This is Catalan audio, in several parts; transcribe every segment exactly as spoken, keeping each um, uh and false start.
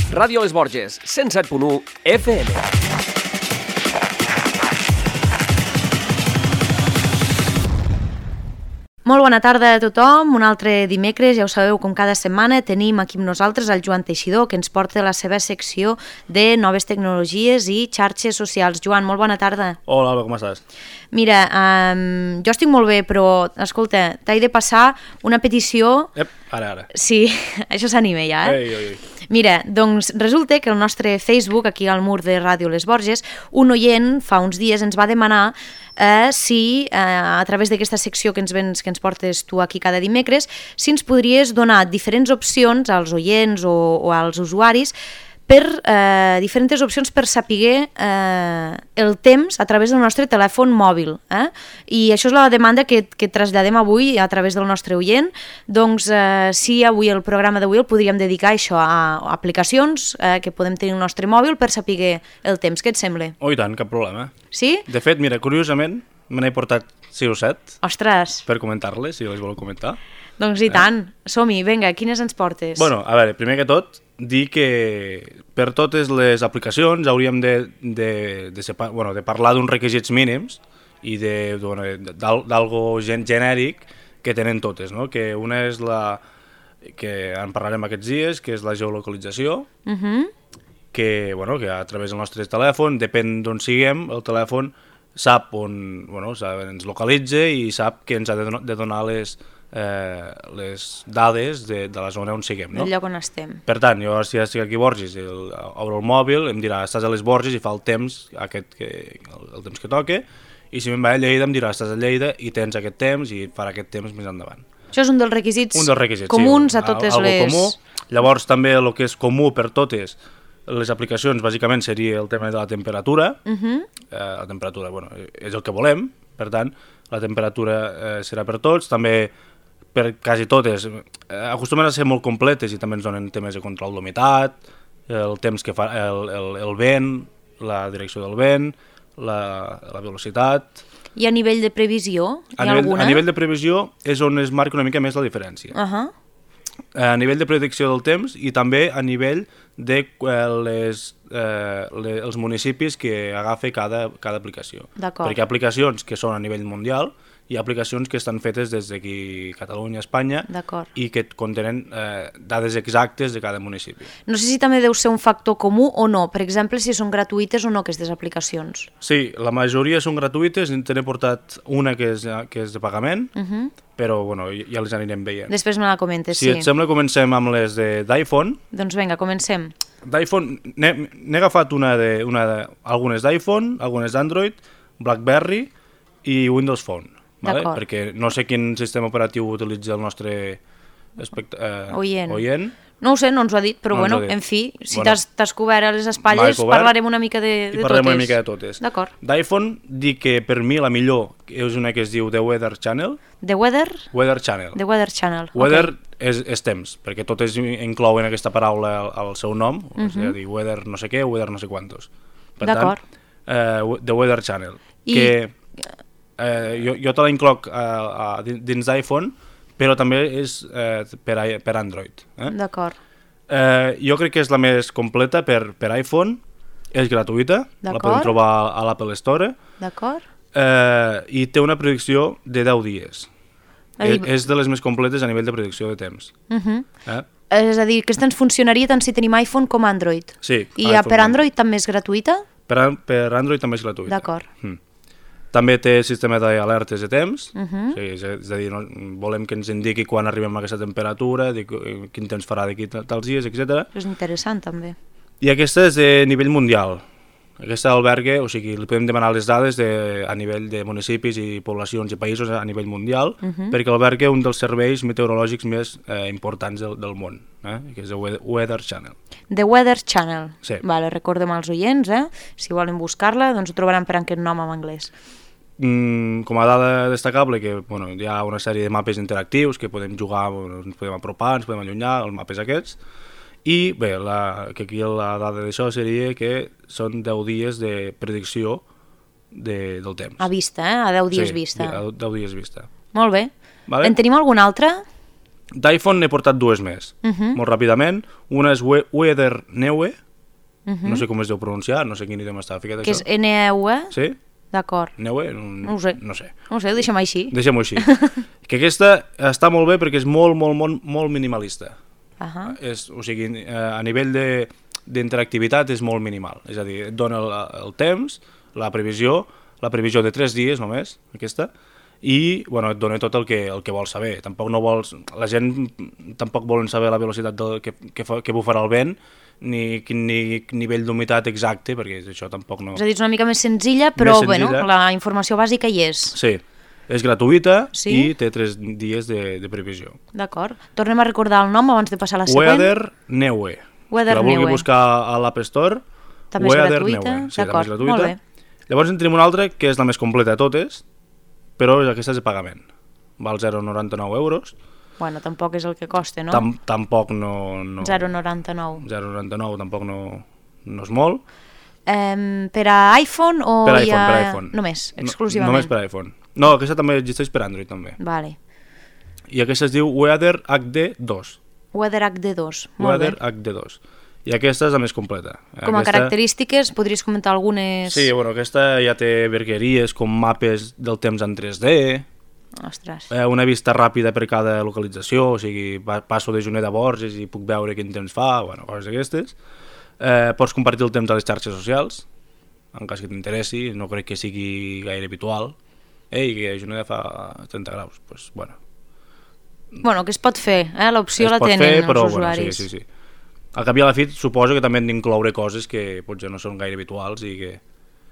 Ràdio Les Borges, cent set punt u F M. Molt bona tarda a tothom, un altre dimecres, ja ho sabeu, com cada setmana tenim aquí amb nosaltres el Joan Teixidor, que ens porta la seva secció de noves tecnologies i xarxes socials. Joan, molt bona tarda. Hola, Alba, com estàs? Mira, um, jo estic molt bé, però, escolta, t'he de passar una petició... Ep, ara, ara. Sí, això s'anima ja, eh? Ei, ei, ei. Mira, doncs resulta que el nostre Facebook, aquí al mur de Ràdio Les Borges, un oient fa uns dies ens va demanar eh, si, eh, a través d'aquesta secció que ens, vens, que ens portes tu aquí cada dimecres, si ens podries donar diferents opcions als oients o, o als usuaris per eh, diferents opcions per saber eh, el temps a través del nostre telèfon mòbil. Eh? I això és la demanda que, que traslladem avui a través del nostre oient. Doncs eh, sí, avui el programa d'avui el podríem dedicar a això, a aplicacions eh, que podem tenir al nostre mòbil per saber el temps. Què et sembla? Oh, i tant, cap problema. Sí? De fet, mira, curiosament, me n'he portat sis o set Ostres! per comentar-les, si les voleu comentar. Doncs i tant. Som-hi, vinga, quines ens portes? Bueno, a veure, primer que tot, dir que per totes les aplicacions hauríem de, de, de, separ, bueno, de parlar d'uns requisits mínims i d'algo gen, genèric que tenen totes, no? Que una és la que en parlarem aquests dies, que és la geolocalització, Uh-huh. que, bueno, que a través del nostre telèfon, depèn d'on siguem, el telèfon sap on, bueno, sap, ens localitza i sap que ens ha de donar, de donar les, eh, les dades de, de la zona on siguem, no? Del lloc on estem. Per tant, jo si estic aquí a Borges, el, obro el mòbil, em dirà estàs a les Borges i fa el temps, aquest que, el, el temps que toque, i si me'n va a Lleida em dirà estàs a Lleida i tens aquest temps i farà aquest temps més endavant. Això és un dels requisits, un dels requisits comuns sí, a totes algo les... Comú. Llavors també el que és comú per totes les aplicacions bàsicament seria el tema de la temperatura. Uh-huh. eh, la temperatura, bueno, és el que volem, per tant la temperatura eh, serà per tots, també per quasi totes, eh, acostumen a ser molt completes i també ens donen temes de control d'humitat, el temps que fa, el, el, el vent, la direcció del vent, la, la velocitat... I a nivell de previsió, hi ha a nivell, alguna? A nivell de previsió és on es marca una mica més la diferència. Uh-huh. A nivell de predicció del temps i també a nivell de eh, les, eh, les, els municipis que agafa cada, cada aplicació. D'acord. Perquè hi ha aplicacions que són a nivell mundial, hi ha aplicacions que estan fetes des d'aquí Catalunya, Espanya, i que contenen eh, dades exactes de cada municipi. No sé si també deu ser un factor comú o no, per exemple, si són gratuïtes o no aquestes aplicacions. Sí, la majoria són gratuïtes, te n'he portat una que és, que és de pagament, Uh-huh. però bueno, ja les anirem veient. Després me la comentes, si sí. et sembla, comencem amb les d'iPhone. Doncs vinga, comencem. D'iPhone, n'he agafat una de, una de, algunes d'iPhone, algunes d'Android, BlackBerry i Windows Phone. Vale? Perquè no sé quin sistema operatiu utilitza el nostre espect... eh, oient. oient. No ho sé, no ens ho ha dit, però no bueno, dit. en fi, si bueno, t'has cobert a les espatlles, cobert, parlarem una mica de, de totes. I parlarem totes. una mica de totes. D'acord. D'iPhone, dic que per mi la millor és una que es diu The Weather Channel. The Weather? Weather Channel. The Weather Channel, Weather okay. és, és temps, perquè totes inclouen aquesta paraula al, al seu nom, uh -huh. és a dir, weather no sé què, weather no sé quantos. Per tant, eh, The Weather Channel, I... que eh, jo, jo te la incloc eh, dins d'iPhone, però també és eh, per, per Android. Eh? D'acord. Eh, jo crec que és la més completa per, per iPhone, és gratuïta, la podem trobar a l'Apple Store. D'acord. Eh, i té una predicció de deu dies. És, és de les més completes a nivell de predicció de temps. Uh-huh. eh? És a dir, que aquesta ens funcionaria tant si tenim iPhone com Android. Sí. I iPhone, per Android també és gratuïta? Per, per Android també és gratuïta. D'acord. Mm. També té sistema d'alertes de temps, uh-huh. sí, és, és a dir, no, volem que ens indiqui quan arribem a aquesta temperatura, dic, quin temps farà d'aquí tals dies, etcètera. És interessant també. I aquesta és de nivell mundial. Aquesta alberga, o sigui, li podem demanar les dades de, a nivell de municipis i poblacions i països a nivell mundial, uh-huh. perquè alberga un dels serveis meteorològics més eh, importants del, del món, eh? que és el Weather Channel. The Weather Channel. Sí. Vale, recordem als oients, eh? Si volen buscar-la, doncs ho trobaran per aquest nom en anglès. Mm, com a dada destacable, que bueno, hi ha una sèrie de mapes interactius que podem jugar, bueno, ens podem apropar, ens podem allunyar, els mapes aquests. I bé, la, que aquí la dada d'això seria que són deu dies de predicció de, del temps. A vista, eh? A deu dies sí, vista. Sí, a deu dies vista. Molt bé. Vale? En tenim algun altre? d'iPhone n'he portat dues més, uh -huh. molt ràpidament. Una és We Weather Neue, uh -huh. no sé com es deu pronunciar, no sé quin idioma estava ficat que això. Que és N E U E? Sí? D'acord. Neue? No, no ho sé. No sé. No ho sé, deixa'm així. Deixem-ho així. Que aquesta està molt bé perquè és molt, molt, molt, molt minimalista. Uh -huh. és, o sigui, a nivell de d'interactivitat és molt minimal, és a dir, et dona el, el temps, la previsió, la previsió de tres dies només, aquesta, i bueno, et dona tot el que, el que vols saber. Tampoc no vols, la gent tampoc volen saber la velocitat del, que, que, fa, que bufarà el vent, ni quin ni nivell d'humitat exacte, perquè això tampoc no... És a dir, és una mica més senzilla, però més senzilla. Bueno, la informació bàsica hi és. Sí, és gratuïta sí? i té tres dies de, de previsió. D'acord. Tornem a recordar el nom abans de passar a la següent. Weather Neue. Weather que la vulgui Neue. buscar a l'App Store. També és Weather gratuïta, Neue. Sí, també és gratuïta. Molt bé. Llavors en tenim una altra que és la més completa de totes, però aquesta és de pagament. Val zero coma noranta-nou euros. Bueno, tampoc és el que costa, no? Tam tampoc no... no zero coma noranta-nou. zero coma noranta-nou tampoc no, no és molt. Um, per a iPhone o Per iPhone, ja... per iPhone. Només, No, exclusivament? només per iPhone. No, aquesta també existeix per Android també. Vale. I aquesta es diu Weather H D dos. Weather H D dos, molt Weather bé. H D dos. I aquesta és la més completa. Com a aquesta... característiques, podries comentar algunes... Sí, bueno, aquesta ja té virgueries com mapes del temps en tres D, Ostres. eh, una vista ràpida per cada localització, o sigui, pa passo de Juneda a Borges i puc veure quin temps fa, bueno, coses d'aquestes. Eh, pots compartir el temps a les xarxes socials, en cas que t'interessi, no crec que sigui gaire habitual. Ei, que a Juneda fa trenta graus, doncs, pues, bueno. Bueno, que es pot fer, eh? L'opció la Es pot tenen fer, els però, bueno, usuaris. sí, sí, sí. Al cap i a la fi suposo que també han d'incloure coses que potser no són gaire habituals i que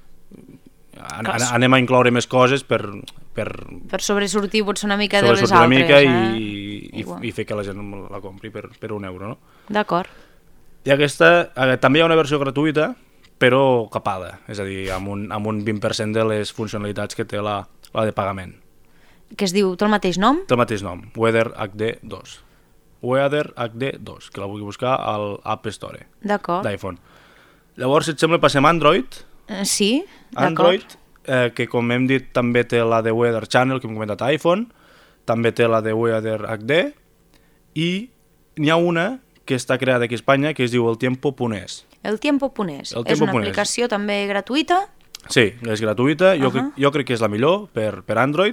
an an anem a incloure més coses per... Per, per sobresortir potser una mica de les sobresortir una altres. mica eh? i, i, i fer que la gent la compri per, per un euro, no? D'acord. I aquesta, eh, també hi ha una versió gratuïta, però capada, és a dir, amb un, amb un vint per cent de les funcionalitats que té la, la de pagament. Que es diu, té el mateix nom? Té el mateix nom, Weather H D dos. Weather H D dos, que la vulgui buscar al App Store D'acord. d'iPhone. Llavors, si et sembla, passem a Android. Eh, sí, d'acord. Android, eh, que com hem dit també té la de Weather Channel, que hem comentat a iPhone, també té la de Weather H D, i n'hi ha una que està creada aquí a Espanya que es diu El Tiempo punt es. El Tiempo punt es. El És Tiempo una punt es. aplicació també gratuïta? Sí, és gratuïta, jo, Uh-huh. crec, jo crec que és la millor per, per Android,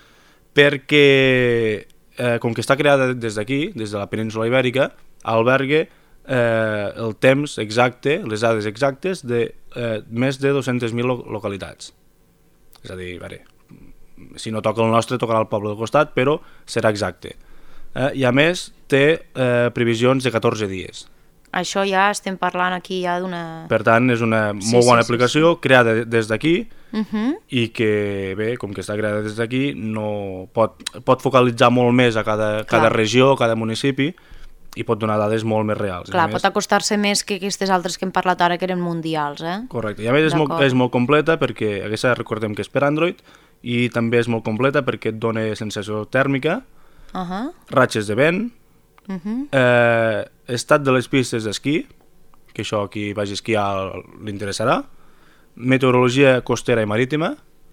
perquè eh, com que està creada des d'aquí, des de la península Ibèrica, alberga eh, el temps exacte, les dades exactes de eh, més de dos-centes mil lo localitats. És a dir, a veure, si no toca el nostre, tocarà el poble del costat, però serà exacte. Eh, I a més, té eh, previsions de catorze dies. Això ja estem parlant aquí ja d'una... Per tant, és una Sí, molt sí, bona sí, aplicació, creada des d'aquí, Uh -huh. i que, bé, com que està creada des d'aquí, no pot, pot focalitzar molt més a cada, cada regió, cada municipi, i pot donar dades molt més reals. Clar, més, pot acostar-se més que aquestes altres que hem parlat ara, que eren mundials, eh? Correcte, i a més és molt, és molt completa perquè, aquesta recordem que és per Android, i també és molt completa perquè et dona sensació tèrmica, Uh -huh. ratxes de vent, Uh -huh. eh, estat de les pistes d'esquí, que això a qui vagi a esquiar li interessarà, meteorologia costera i marítima,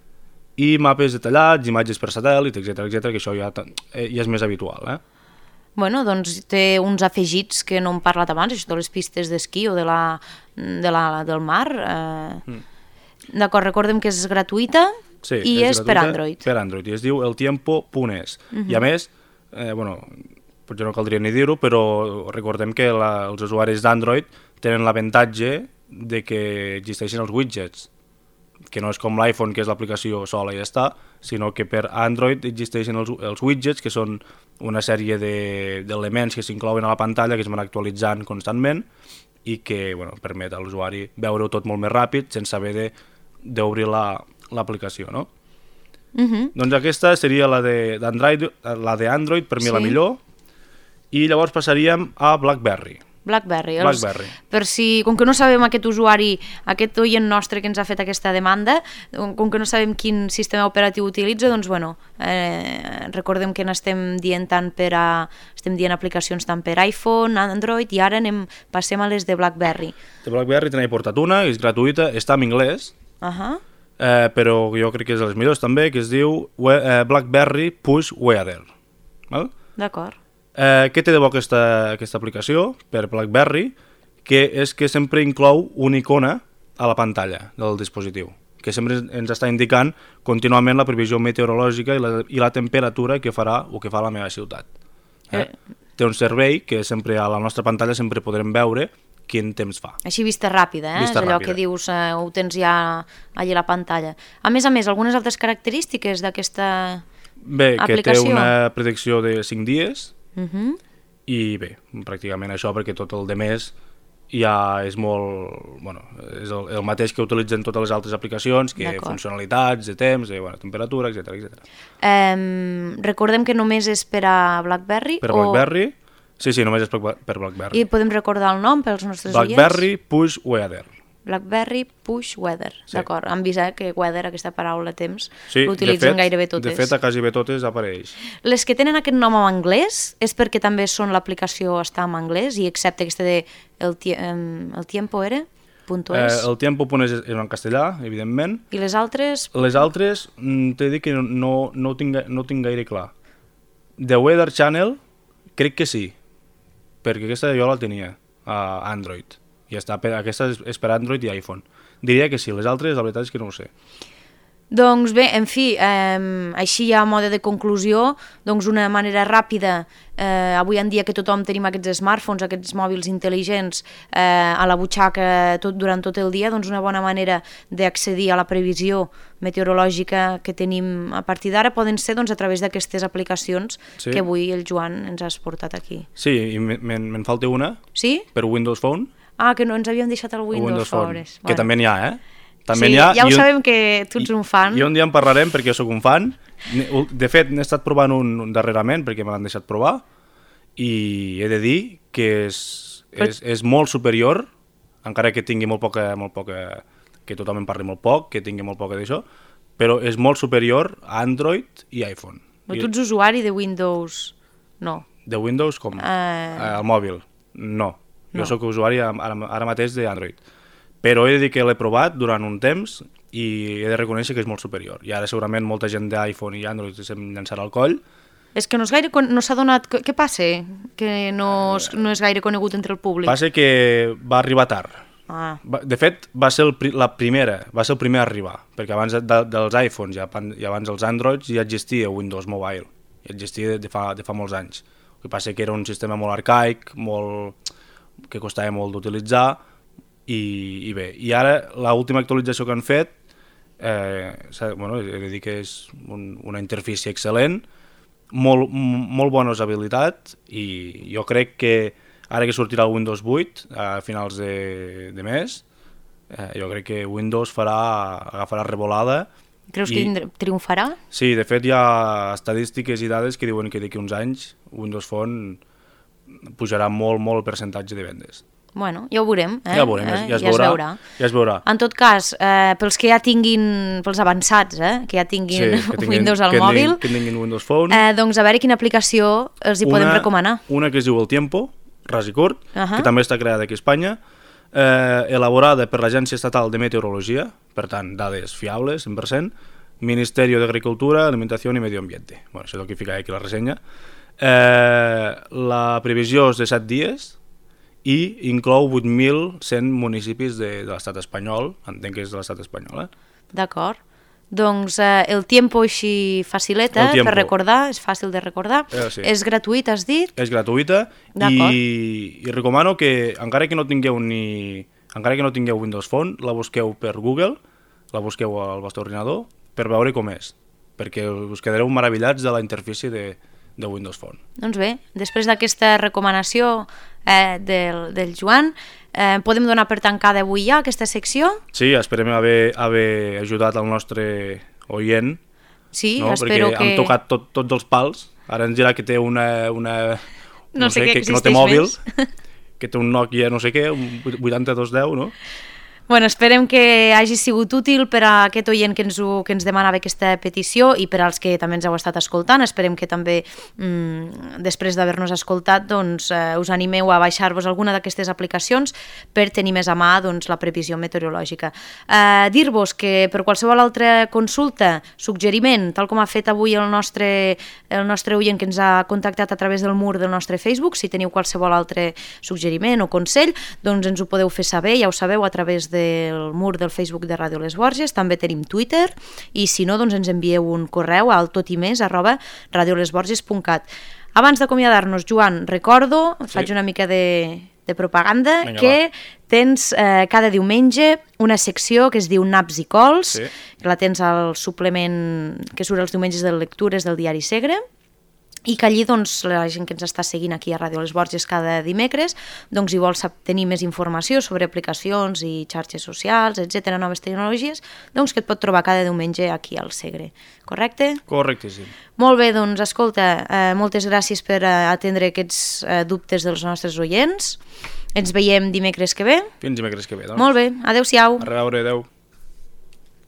i mapes detallats, imatges per satèl·lit, etcètera, etcètera, que això ja, ja és més habitual, eh? Bueno, doncs té uns afegits que no hem parlat abans, això de les pistes d'esquí o de la, de la, del mar. Eh... Mm. D'acord, recordem que és gratuïta sí, i és, és per gratuïta, Android. Per Android, i es diu El Tiempo punt es. Uh -huh. I a més, eh, bueno, potser no caldria ni dir-ho, però recordem que la, els usuaris d'Android tenen l'avantatge de que existeixen els widgets, que no és com l'iPhone, que és l'aplicació sola i ja està, sinó que per Android existeixen els, els widgets, que són una sèrie d'elements de, que s'inclouen a la pantalla, que es van actualitzant constantment i que bueno, permet a l'usuari veure-ho tot molt més ràpid sense haver d'obrir l'aplicació, no? Uh -huh. Doncs aquesta seria la d'Android, la d'Android, per mi sí. La millor, i llavors passaríem a BlackBerry. BlackBerry. Els, BlackBerry. Per si, com que no sabem aquest usuari, aquest oient nostre que ens ha fet aquesta demanda, com que no sabem quin sistema operatiu utilitza, doncs bueno, eh, recordem que n'estem dient tant per a, estem dient aplicacions tant per iPhone, Android, i ara anem, passem a les de BlackBerry. De BlackBerry te n'he portat una, és gratuïta, està en anglès, uh -huh. eh, però jo crec que és de les millors també, que es diu eh, BlackBerry Push Weather. Val? D'acord. Eh, què té de bo aquesta, aquesta aplicació per BlackBerry? Que és que sempre inclou una icona a la pantalla del dispositiu, que sempre ens està indicant contínuament la previsió meteorològica i la, i la temperatura que farà o que fa la meva ciutat. Eh? Eh. Té un servei que sempre a la nostra pantalla sempre podrem veure quin temps fa. Així vista ràpida, eh? Vista és allò ràpida. que dius, eh, ho tens ja allà a la pantalla. A més a més, algunes altres característiques d'aquesta Bé, que aplicació? té una predicció de cinc dies Uh -huh. i bé, pràcticament això, perquè tot el de més ja és molt... Bueno, és el, el mateix que utilitzen totes les altres aplicacions, que funcionalitats, de temps, de bueno, temperatura, etcètera etcètera. Um, recordem que només és per a BlackBerry? Per a BlackBerry? O... Sí, sí, només és per BlackBerry. I podem recordar el nom pels nostres oients? BlackBerry Push Weather. BlackBerry Push Weather, sí. D'acord. Hem vist eh, que weather, aquesta paraula temps, sí, l'utilitzen gairebé totes. De fet, a quasi bé totes apareix. Les que tenen aquest nom en anglès és perquè també són l'aplicació està en anglès i excepte aquesta de el, el tiempo era? Punto eh, es. El tiempo.es és en castellà, evidentment. I les altres? Les altres, t'he dit que no, no, ho tinc, no ho tinc gaire clar. The Weather Channel, crec que sí, perquè aquesta jo la tenia a Android. I està, aquesta és per Android i iPhone. Diria que sí, les altres la veritat és que no ho sé. Doncs bé, en fi, eh, així ja a mode de conclusió, doncs una manera ràpida, eh, avui en dia que tothom tenim aquests smartphones, aquests mòbils intel·ligents eh, a la butxaca tot, durant tot el dia, doncs una bona manera d'accedir a la previsió meteorològica que tenim a partir d'ara poden ser doncs, a través d'aquestes aplicacions sí. que avui el Joan ens has portat aquí. Sí, i me'n falta una sí? per Windows Phone. Ah, que no ens havíem deixat el Windows, Windows Phone. Phone. Que bueno. També n'hi ha, eh? També sí, ha, ja ho un, sabem que tu ets un fan. I, i un dia en parlarem perquè jo sóc un fan. De fet, n'he estat provant un, un darrerament perquè me l'han deixat provar i he de dir que és, Però... és, és molt superior, encara que tingui molt poca, molt poca, que tothom en parli molt poc, que tingui molt poca d'això, però és molt superior a Android i iPhone. Però tu ets usuari de Windows? No. De Windows com? Uh... Al mòbil? No. Jo no. sóc usuari ara, ara mateix d'Android. Però he de dir que l'he provat durant un temps i he de reconèixer que és molt superior. I ara segurament molta gent d'iPhone i Android se'm llançarà al coll. És que no és gaire... No s'ha donat... Què passa? Que no és, no és gaire conegut entre el públic? Passa que va arribar tard. Ah. De fet, va ser el, la primera, va ser el primer a arribar, perquè abans de, dels iPhones i abans dels Androids ja existia Windows Mobile. Ja existia de fa, de fa molts anys. El que passa que era un sistema molt arcaic, molt... que costava molt d'utilitzar i, i bé, i ara l'última actualització que han fet eh, bueno, he de dir que és un, una interfície excel·lent, molt, molt bona usabilitat i jo crec que ara que sortirà el Windows vuit a finals de, de mes, eh, jo crec que Windows farà, agafarà revolada. Creus i, que triomfarà? Sí, de fet hi ha estadístiques i dades que diuen que d'aquí uns anys Windows Phone pujarà molt, molt el percentatge de vendes. Bueno, ja ho veurem, eh? Ja ho veurem, ja, ja, es, ja, veurà, es veurà. ja es veurà. En tot cas, eh, pels que ja tinguin, pels avançats, eh, que ja tinguin, sí, que tinguin Windows al que mòbil, que tinguin Windows Phone, eh, doncs a veure quina aplicació els hi una, podem recomanar. Una que es diu El Tiempo, ras i curt, uh -huh. que també està creada aquí a Espanya, eh, elaborada per l'Agència Estatal de Meteorologia, per tant, dades fiables, cent per cent, Ministerio de Agricultura, Alimentación y Medio Ambiente. Bueno, això és el que fica aquí la ressenya. Eh, la previsió és de set dies i inclou vuit mil cent municipis de, de l'estat espanyol, entenc que és de l'estat espanyol. Eh? D'acord. Doncs eh, el tiempo així facileta per recordar, és fàcil de recordar. Eh, sí. És gratuït, has dit? És gratuïta i, i recomano que, encara que no tingueu ni encara que no tingueu Windows Phone, la busqueu per Google, la busqueu al vostre ordinador per veure com és, perquè us quedareu meravellats de la interfície de, de Windows Phone. Doncs bé, després d'aquesta recomanació eh, del, del Joan, eh, podem donar per tancada avui ja aquesta secció? Sí, esperem haver, haver ajudat el nostre oient, sí, no? espero perquè que... hem tocat tot, tots els pals. Ara ens dirà que té una... una no, no sé, sé que, que, que no té mòbil, que té un Nokia no sé què, un vuitanta-dos deu, no? Bueno, esperem que hagi sigut útil per a aquest oient que ens, ho, que ens demanava aquesta petició i per als que també ens heu estat escoltant. Esperem que també, mmm, després d'haver-nos escoltat, doncs, eh, us animeu a baixar-vos alguna d'aquestes aplicacions per tenir més a mà doncs, la previsió meteorològica. Eh, Dir-vos que per qualsevol altra consulta, suggeriment, tal com ha fet avui el nostre, el nostre oient que ens ha contactat a través del mur del nostre Facebook, si teniu qualsevol altre suggeriment o consell, doncs ens ho podeu fer saber, ja ho sabeu, a través del mur del Facebook de Ràdio Les Borges. També tenim Twitter i si no, doncs ens envieu un correu al totimés arroba radiolesborges punt cat. Abans d'acomiadar-nos, Joan, recordo, sí. faig una mica de, de propaganda, Venga, que va. tens eh, cada diumenge una secció que es diu Naps i Cols, sí. que la tens al suplement que surt els diumenges de lectures del diari Segre, i que allí doncs, la gent que ens està seguint aquí a Ràdio Les Borges cada dimecres, doncs, si vol tenir més informació sobre aplicacions i xarxes socials, etcètera, noves tecnologies, doncs que et pot trobar cada diumenge aquí al Segre. Correcte? Correctíssim. Molt bé, doncs escolta, eh, moltes gràcies per eh, atendre aquests eh, dubtes dels nostres oients. Ens veiem dimecres que ve. Fins dimecres que ve, doncs. Molt bé, adeu-siau. A reveure, adeu.